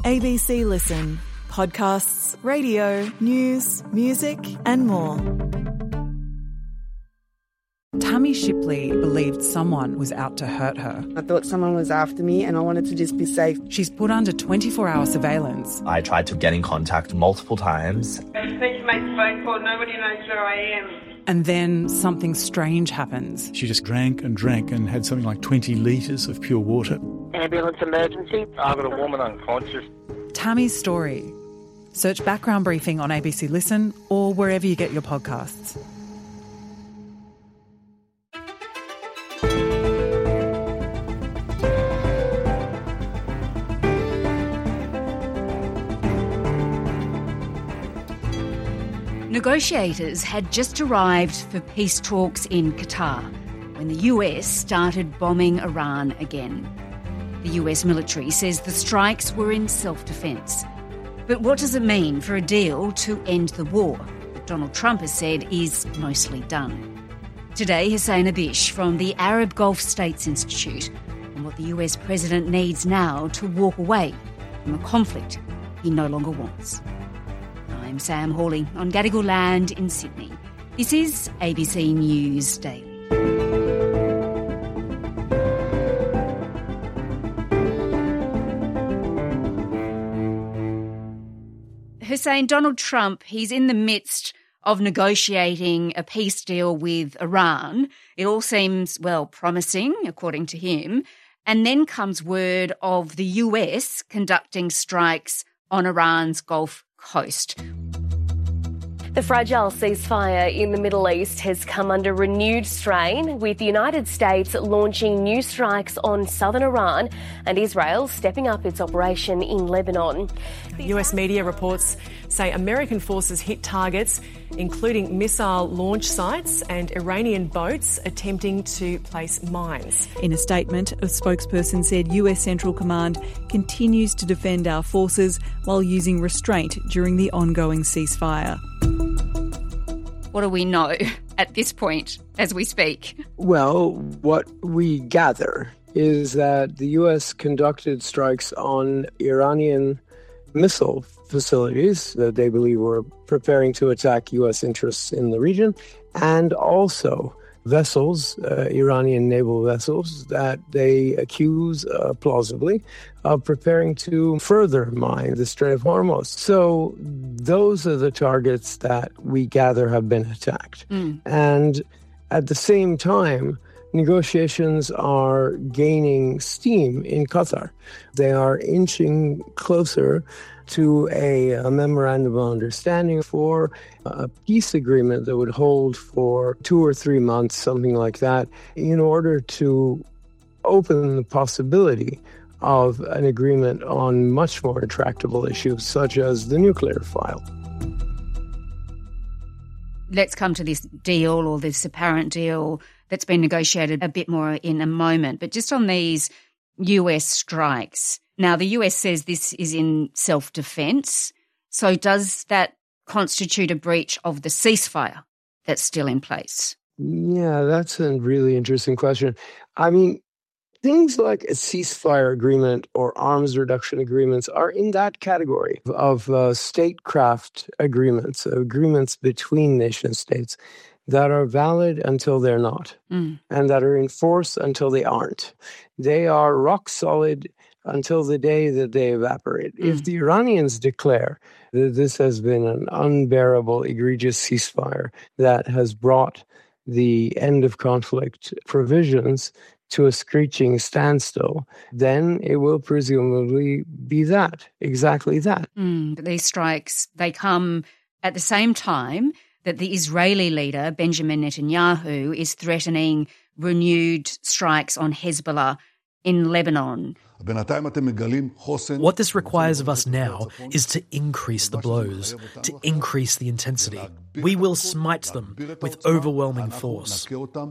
ABC Listen. Podcasts, radio, news, music and more. Tammy Shipley believed someone was out to hurt her. I thought someone was after me and I wanted to just be safe. She's put under 24-hour surveillance. I tried to get in contact multiple times. I just need to make a phone call. Nobody knows where I am. And then something strange happens. She just drank and had something like 20 litres of pure water. Ambulance emergency. I've got a woman unconscious. Tammy's story. Search Background Briefing on ABC Listen or wherever you get your podcasts. Negotiators had just arrived for peace talks in Qatar when the US started bombing Iran again. The US military says the strikes were in self-defence. But what does it mean for a deal to end the war that Donald Trump has said is mostly done? Today, Hussein Abish from the Arab Gulf States Institute on what the US president needs now to walk away from a conflict he no longer wants. I'm Sam Hawley on Gadigal land in Sydney. This is ABC News Daily. Hussein, Donald Trump, he's in the midst of negotiating a peace deal with Iran. It all seems, well, promising, according to him. And then comes word of the US conducting strikes on Iran's Gulf coast. The fragile ceasefire in the Middle East has come under renewed strain, with the United States launching new strikes on southern Iran and Israel stepping up its operation in Lebanon. US media reports say American forces hit targets, including missile launch sites and Iranian boats attempting to place mines. In a statement, a spokesperson said US Central Command continues to defend our forces while using restraint during the ongoing ceasefire. What do we know at this point as we speak? Well, what we gather is that the US conducted strikes on Iranian missile facilities that they believe were preparing to attack US interests in the region, and also vessels, Iranian naval vessels, that they accuse plausibly of preparing to further mine the Strait of Hormuz. So those are the targets that we gather have been attacked. And at the same time, negotiations are gaining steam in Qatar. They are inching closer to a memorandum of understanding for a peace agreement that would hold for 2 or 3 months, something like that, in order to open the possibility of an agreement on much more intractable issues, such as the nuclear file. Let's come to this deal, or this apparent deal that's been negotiated, a bit more in a moment. But just on these US strikes, now the US says this is in self-defense. So does that constitute a breach of the ceasefire that's still in place? Yeah, that's a really interesting question. I mean, things like a ceasefire agreement or arms reduction agreements are in that category of statecraft agreements, agreements between nation states that are valid until they're not, and that are in force until they aren't. They are rock solid until the day that they evaporate. If the Iranians declare that this has been an unbearable, egregious ceasefire that has brought the end of conflict provisions to a screeching standstill, then it will presumably be that, exactly that. But these strikes, they come at the same time that the Israeli leader, Benjamin Netanyahu, is threatening renewed strikes on Hezbollah in Lebanon. What this requires of us now is to increase the blows, to increase the intensity. We will smite them with overwhelming force.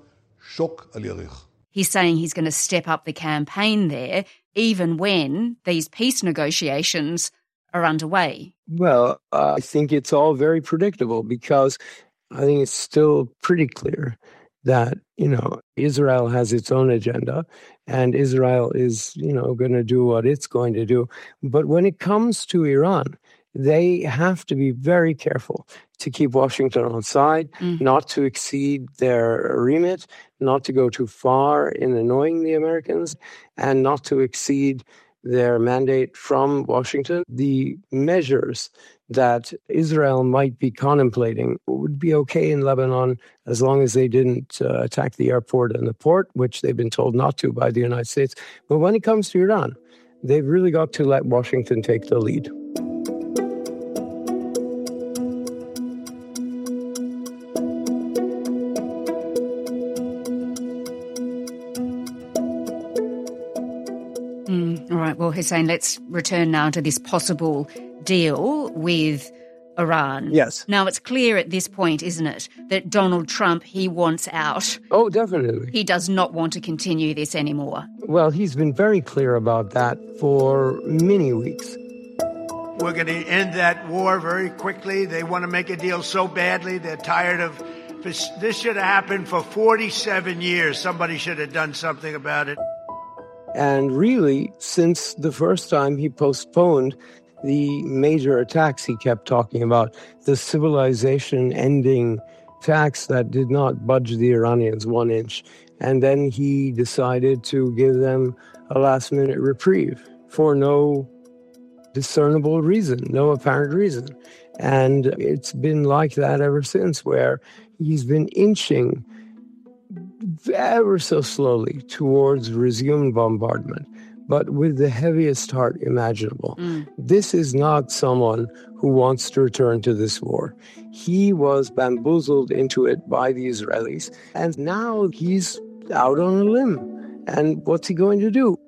He's saying he's going to step up the campaign there, even when these peace negotiations are underway. Well, I think it's all very predictable, because I think it's still pretty clear that, Israel has its own agenda, and Israel is, going to do what it's going to do. But when it comes to Iran, they have to be very careful to keep Washington on side, not to exceed their remit, not to go too far in annoying the Americans, and not to exceed their mandate from Washington. The measures that Israel might be contemplating would be okay in Lebanon as long as they didn't attack the airport and the port, which they've been told not to by the United States. But when it comes to Iran, they've really got to let Washington take the lead. All right, well, Hussein, let's return now to this possible deal with Iran. Yes. Now, it's clear at this point, isn't it, that Donald Trump, he wants out. Oh, definitely. He does not want to continue this anymore. Well, he's been very clear about that for many weeks. We're going to end that war very quickly. They want to make a deal so badly. They're tired of this. Should have happened for 47 years. Somebody should have done something about it. And really, since the first time he postponed the major attacks he kept talking about, the civilization-ending attacks that did not budge the Iranians 1 inch. And then he decided to give them a last-minute reprieve for no discernible reason, no apparent reason. And it's been like that ever since, where he's been inching ever so slowly towards resumed bombardment, but with the heaviest heart imaginable. This is not someone who wants to return to this war. He was bamboozled into it by the Israelis, and now he's out on a limb. And what's he going to do?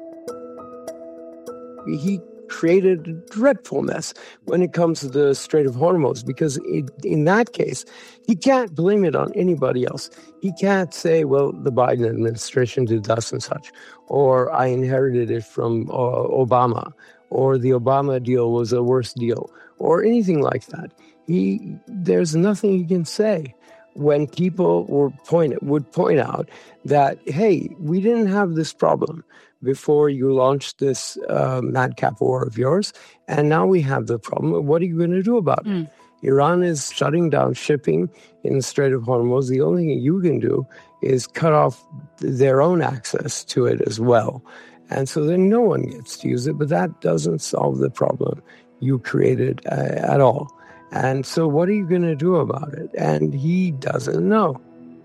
He created a dreadful mess when it comes to the Strait of Hormuz, because in that case, he can't blame it on anybody else. He can't say, well, the Biden administration did thus and such, or I inherited it from Obama, or the Obama deal was a worse deal, or anything like that. There's nothing he can say when people would point out that, hey, we didn't have this problem before you launched this madcap war of yours, and now we have the problem. What are you going to do about it? Iran is shutting down shipping in the Strait of Hormuz. The only thing you can do is cut off their own access to it as well. And so then no one gets to use it, but that doesn't solve the problem you created at all. And so what are you going to do about it? And he doesn't know.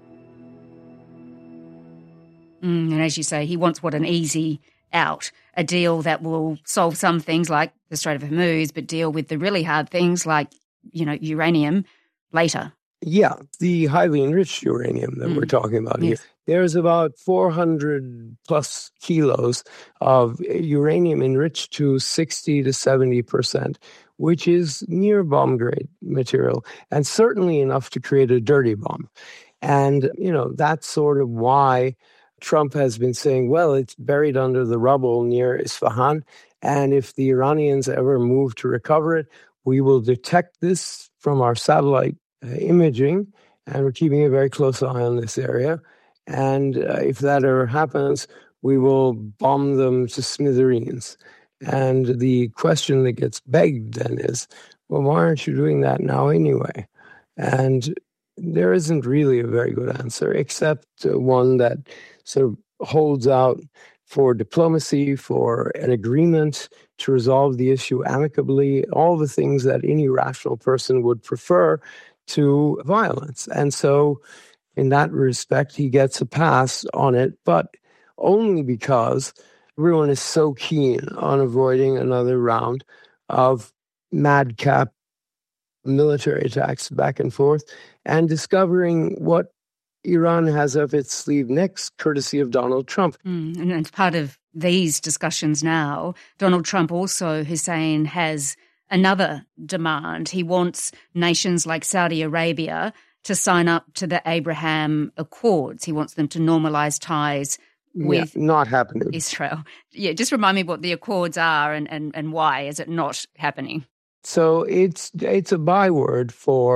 And as you say, he wants an easy out, a deal that will solve some things like the Strait of Hormuz, but deal with the really hard things like, uranium later. Yeah, the highly enriched uranium that we're talking about here. There's about 400 plus kilos of uranium enriched to 60 to 70%, which is near bomb grade material, and certainly enough to create a dirty bomb. And, that's sort of why Trump has been saying, well, it's buried under the rubble near Isfahan, and if the Iranians ever move to recover it, we will detect this from our satellite imaging, and we're keeping a very close eye on this area. And if that ever happens, we will bomb them to smithereens. And the question that gets begged then is, well, why aren't you doing that now anyway? And there isn't really a very good answer, except one that sort of holds out for diplomacy, for an agreement to resolve the issue amicably, all the things that any rational person would prefer to violence. And so in that respect, he gets a pass on it, but only because everyone is so keen on avoiding another round of madcap military attacks back and forth and discovering what Iran has up its sleeve next, courtesy of Donald Trump. And as part of these discussions now, Donald Trump also, Hussein, has another demand. He wants nations like Saudi Arabia to sign up to the Abraham Accords. He wants them to normalize ties with not happening. Israel. Yeah, just remind me what the Accords are and why is it not happening? So it's a byword for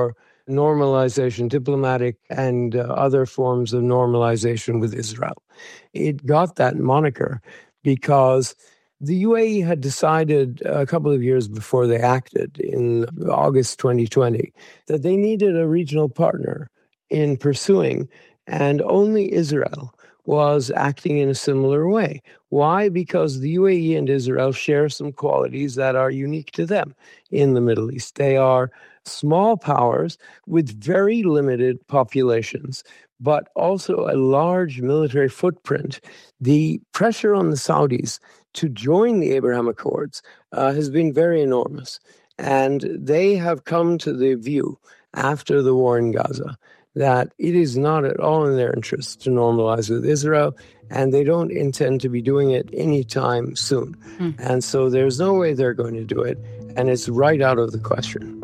normalization, diplomatic and other forms of normalization with Israel. It got that moniker because the UAE had decided a couple of years before they acted in August 2020 that they needed a regional partner in pursuing, and only Israel was acting in a similar way. Why? Because the UAE and Israel share some qualities that are unique to them in the Middle East. They are small powers with very limited populations, but also a large military footprint. The pressure on the Saudis to join the Abraham Accords has been very enormous. And they have come to the view after the war in Gaza that it is not at all in their interest to normalize with Israel, and they don't intend to be doing it anytime soon. And so there's no way they're going to do it, and it's right out of the question.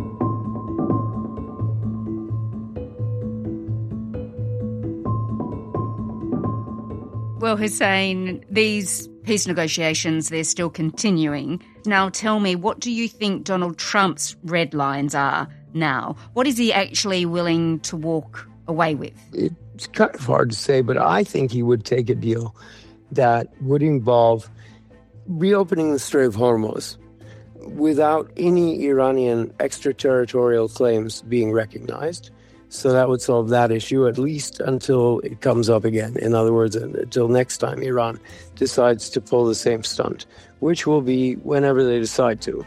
Well, Hussein, these peace negotiations, they're still continuing. Now tell me, what do you think Donald Trump's red lines are now? What is he actually willing to walk away with? It's kind of hard to say, but I think he would take a deal that would involve reopening the Strait of Hormuz without any Iranian extraterritorial claims being recognized. So that would solve that issue, at least until it comes up again. In other words, until next time Iran decides to pull the same stunt, which will be whenever they decide to.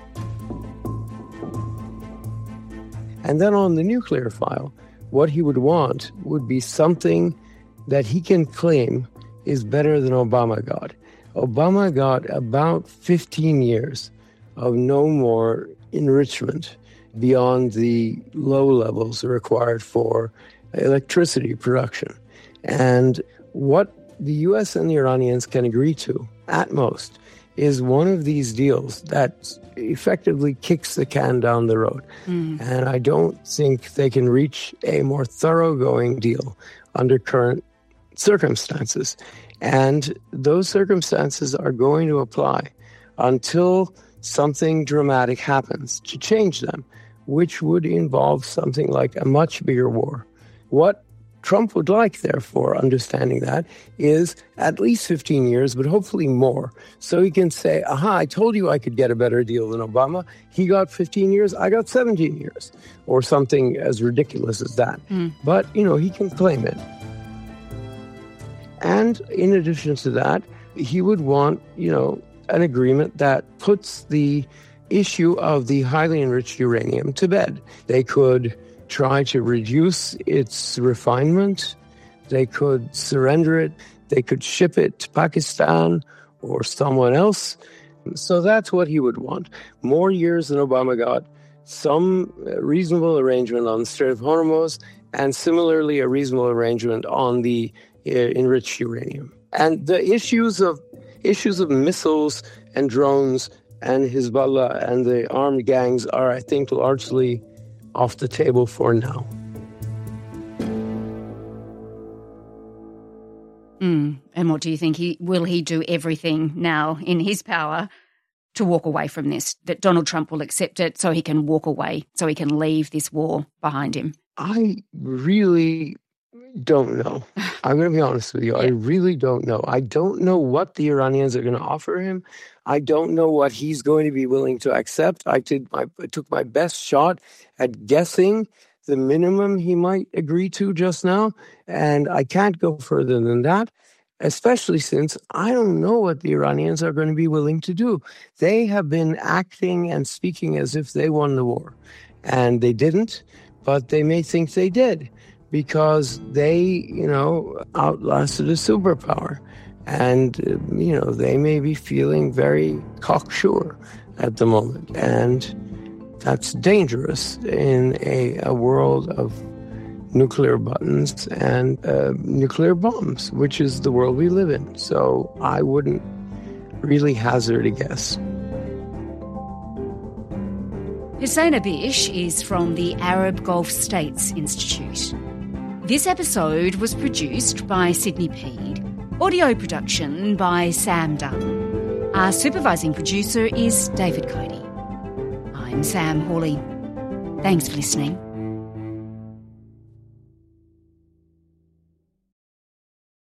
And then on the nuclear file, what he would want would be something that he can claim is better than Obama got. Obama got about 15 years of no more enrichment beyond the low levels required for electricity production. And what the U.S. and the Iranians can agree to, at most, is one of these deals that effectively kicks the can down the road. And I don't think they can reach a more thoroughgoing deal under current circumstances. And those circumstances are going to apply until something dramatic happens to change them, which would involve something like a much bigger war. What Trump would like, therefore, understanding that, is at least 15 years, but hopefully more. So he can say, aha, I told you I could get a better deal than Obama. He got 15 years, I got 17 years, or something as ridiculous as that. But, he can claim it. And in addition to that, he would want, an agreement that puts the issue of the highly enriched uranium to bed. They could try to reduce its refinement. They could surrender it. They could ship it to Pakistan or someone else. So that's what he would want. More years than Obama got, some reasonable arrangement on the Strait of Hormuz, and similarly a reasonable arrangement on the enriched uranium. And the issues of missiles and drones and Hezbollah and the armed gangs are, I think, largely off the table for now. And what do you think? Will he do everything now in his power to walk away from this, that Donald Trump will accept it so he can walk away, so he can leave this war behind him? I really don't know. I'm going to be honest with you. I really don't know. I don't know what the Iranians are going to offer him. I don't know what he's going to be willing to accept. I took my best shot at guessing the minimum he might agree to just now, and I can't go further than that, especially since I don't know what the Iranians are going to be willing to do. They have been acting and speaking as if they won the war, and they didn't, but they may think they did, because they, outlasted a superpower. And, they may be feeling very cocksure at the moment. And that's dangerous in a world of nuclear buttons and nuclear bombs, which is the world we live in. So I wouldn't really hazard a guess. Hussein Abish is from the Arab Gulf States Institute. This episode was produced by Sydney Peed. Audio production by Sam Dunn. Our supervising producer is David Cody. I'm Sam Hawley. Thanks for listening.